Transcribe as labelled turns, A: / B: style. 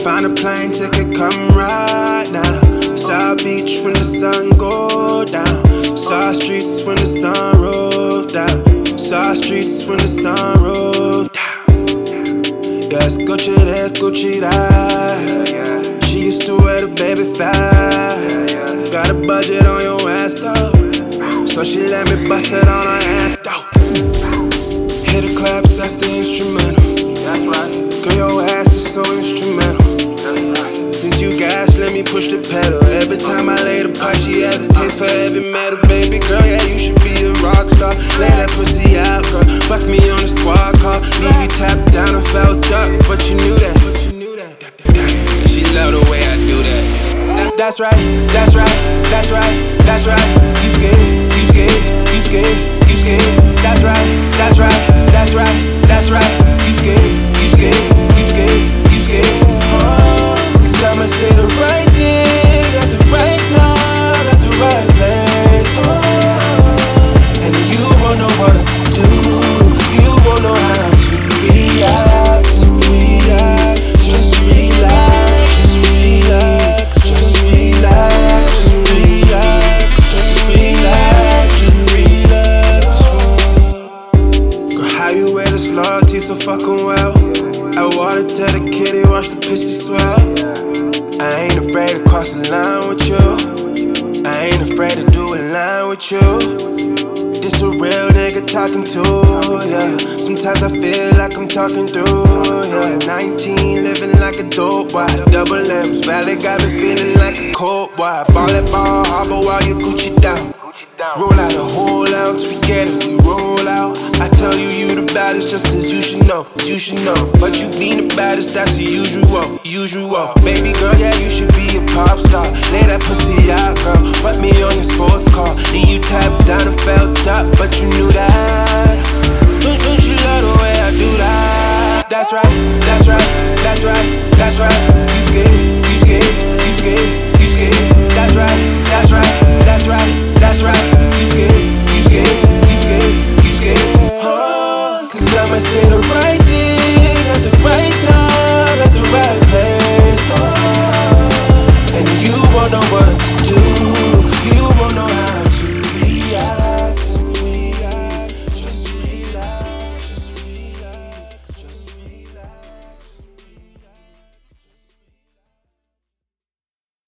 A: Find a plane ticket, come right now. South Beach when the sun go down. South Streets when the sun rolls down. South Streets when the sun rolls down. Yeah, it's Gucci this, Gucci that. She used to wear the baby fat. Got a budget on your ass though, so she let me bust it on her ass though. Hit the claps, that's the instrumental. That's right. Girl, your ass is so instrumental. Since you gas, let me push the pedal. Every time I lay the pipe, she has a taste for heavy metal. Baby girl, yeah, you should be a rock star. Lay that pussy out, girl. Fuck me on the squad car. Leave you tapped down and felt up, but you knew that. She love the way I do that. That's right, that's right, that's right, that's right. You scared, you scared, you scared, you scared. That's right, that's right, that's right, that's right. You scared, you scared, you scared, you scared. I'ma say the right thing at the right time, at the right place. And you won't know what to do. You won't know how to react. Just relax, relax, just relax, relax, just relax, relax. Girl, how you wear this loyalty so fucking well? I wanna tell the kitty, watch the pussy swell. I ain't afraid to cross the line with you. I ain't afraid to do a line with you. This a real nigga talking to, yeah. Sometimes I feel like I'm talking through, yeah. 19, living like a dope boy. Double M's, valley got me feeling like a cold boy. Ball at Bal Harbour while you Gucci down. Roll out a whole ounce, we get it, we roll out. I tell you, you the baddest just cause you should know, you should know. But you be the baddest, that's the usual, usual. Baby girl, yeah, you should be a pop star. Lay that pussy out, girl, put me on your sports car. Then you tapped down and felt up, but you knew that. Don't you love the way I do that? That's right, that's right, that's right, that's right. You scared.